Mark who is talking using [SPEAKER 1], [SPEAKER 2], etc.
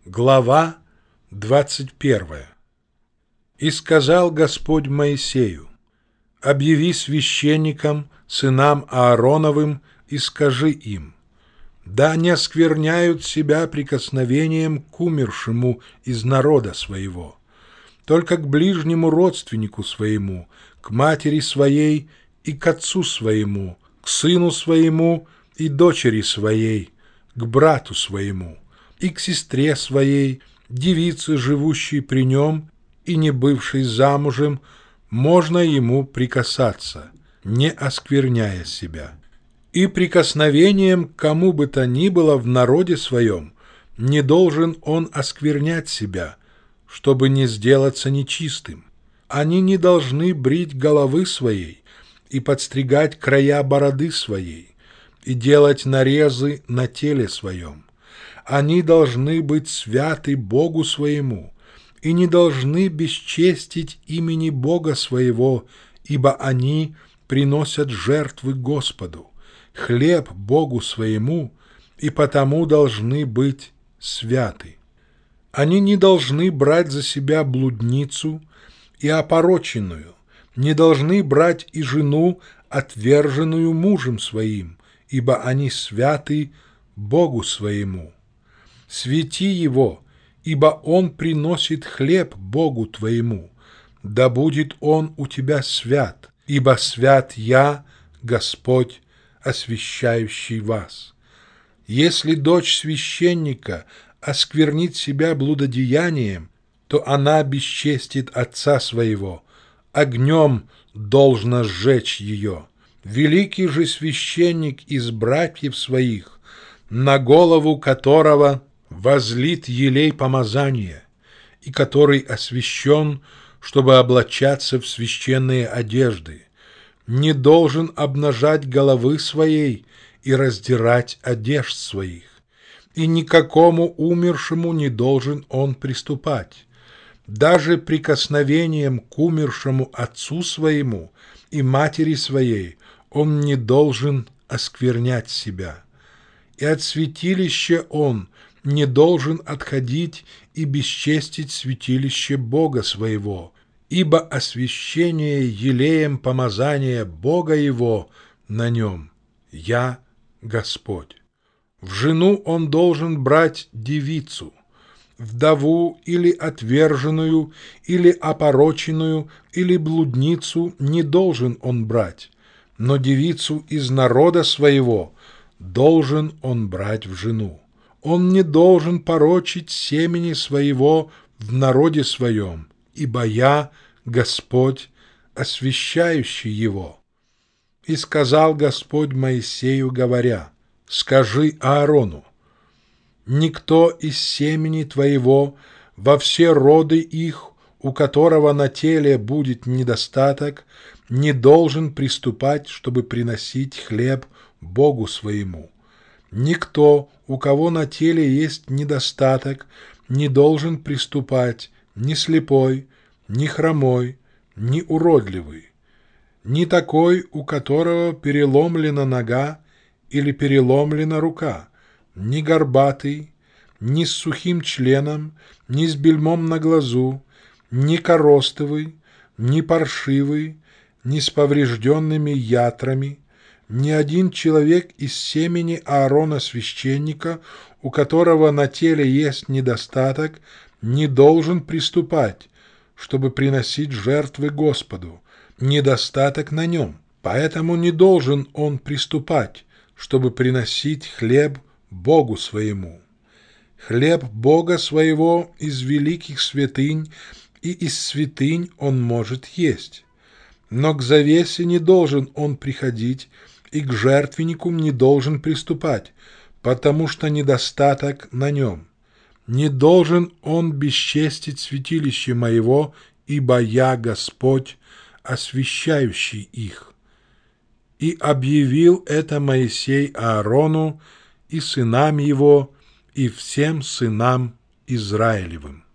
[SPEAKER 1] Глава 21. «И сказал Господь Моисею: объяви священникам, сынам Аароновым, и скажи им: да не оскверняют себя прикосновением к умершему из народа своего, только к ближнему родственнику своему, к матери своей и к отцу своему, к сыну своему и дочери своей, к брату своему, и к сестре своей, девице, живущей при нем и не бывшей замужем, можно ему прикасаться, не оскверняя себя. И прикосновением к кому бы то ни было в народе своем не должен он осквернять себя, чтобы не сделаться нечистым. Они не должны брить головы своей и подстригать края бороды своей и делать нарезы на теле своем. Они должны быть святы Богу своему и не должны бесчестить имени Бога своего, ибо они приносят жертвы Господу, хлеб Богу своему, и потому должны быть святы. Они не должны брать за себя блудницу и опороченную, не должны брать и жену, отверженную мужем своим, ибо они святы Богу своему. Свети его, ибо он приносит хлеб Богу твоему. Да будет он у тебя свят, ибо свят я, Господь, освящающий вас. Если дочь священника осквернит себя блудодеянием, то она бесчестит отца своего, огнем должно сжечь ее. Великий же священник из братьев своих, на голову которого возлит елей помазания, и который освящен, чтобы облачаться в священные одежды, не должен обнажать головы своей и раздирать одежд своих, и никакому умершему не должен он приступать. Даже прикосновением к умершему отцу своему и матери своей он не должен осквернять себя. И от святилища он не должен отходить и бесчестить святилище Бога своего, ибо освящение елеем помазания Бога его на нем. Я Господь. В жену он должен брать девицу, вдову или отверженную, или опороченную, или блудницу не должен он брать, но девицу из народа своего должен он брать в жену. Он не должен порочить семени своего в народе своем, ибо я, Господь, освящающий его. И сказал Господь Моисею, говоря: скажи Аарону: никто из семени твоего во все роды их, у которого на теле будет недостаток, не должен приступать, чтобы приносить хлеб Богу своему. Никто, у кого на теле есть недостаток, не должен приступать ни слепой, ни хромой, ни уродливый, ни такой, у которого переломлена нога или переломлена рука, ни горбатый, ни с сухим членом, ни с бельмом на глазу, ни коростовый, ни паршивый, ни с поврежденными ятрами, ни один человек из семени Аарона священника, у которого на теле есть недостаток, не должен приступать, чтобы приносить жертвы Господу. Недостаток на нем, поэтому не должен он приступать, чтобы приносить хлеб Богу своему. Хлеб Бога своего из великих святынь и из святынь он может есть. Но к завесе не должен он приходить, и к жертвеннику не должен приступать, потому что недостаток на нем. Не должен он бесчестить святилище моего, ибо я Господь, освящающий их. И объявил это Моисей Аарону и сынам его, и всем сынам Израилевым.